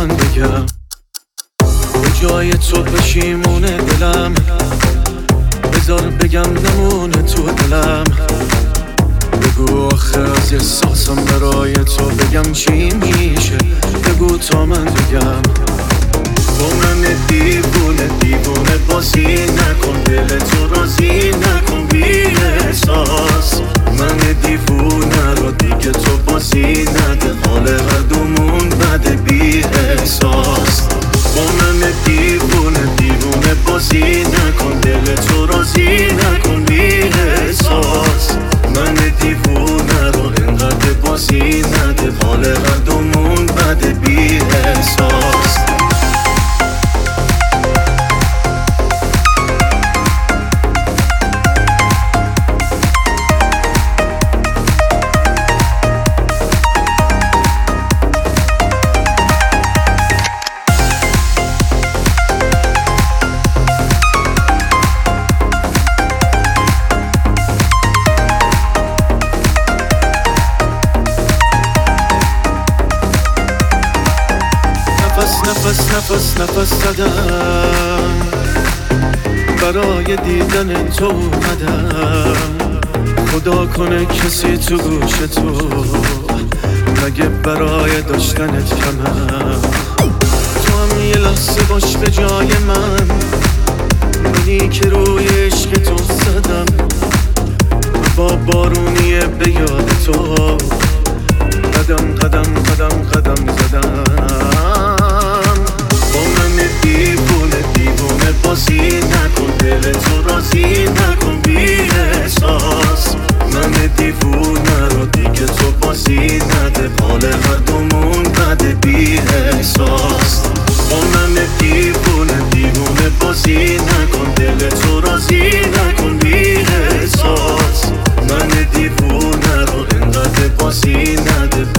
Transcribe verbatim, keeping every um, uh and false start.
من بگم، به جای تو پشیمونه دلم، بذار بگم نمونه تو دلم. بگو آخه از احساسم برای تو بگم چی میشه، بگو تا من بگم. با من دیوونه دیوونه بازی نکن، دل تو راضی نکن بی احساس. من دیوونه رو دیگه تو بازی نده، حال هر دومون بده بی احساس. با من دیوونه دیوونه بازی نکن، دل تو راضی نکن بی احساس. من دیوونه رو انقدر بازی نده، حال هر دومون بده بی احساس. نفس نفس نفس زدم، برای دیدن تو اومدم. خدا کنه کسی تو گوش تو نگه برای داشتنت کمم. تو هم یه لحظه باش به جای من، منی که روی عشق تو زدم. با بارونیه به یاد تو قدم قدم قدم قدم زدم. با من دیوونه دیوونه بازی نکن، دل تو راضی نکن بی احساس. من دیوونه رو دیگه تو بازی نده، حال هر دومون بده بی احساس. با من دیوونه دیوونه بازی نکن، دل تو راضی نکن بی احساس. من دیوونه رو انقدر بازی نده،